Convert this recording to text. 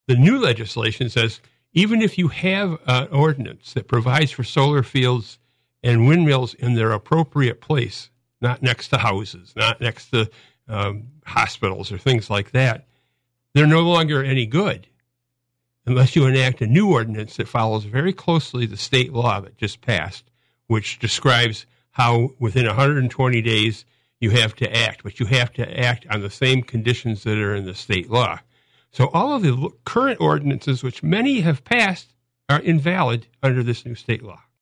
The new legislation says even if you have an ordinance that provides for solar fields and windmills in their appropriate place, not next to houses, not next to hospitals or things like that, they're no longer any good unless you enact a new ordinance that follows very closely the state law that just passed, which describes how within 120 days you have to act, but you have to act on the same conditions that are in the state law. So all of the current ordinances, which many have passed, are invalid under this new state law.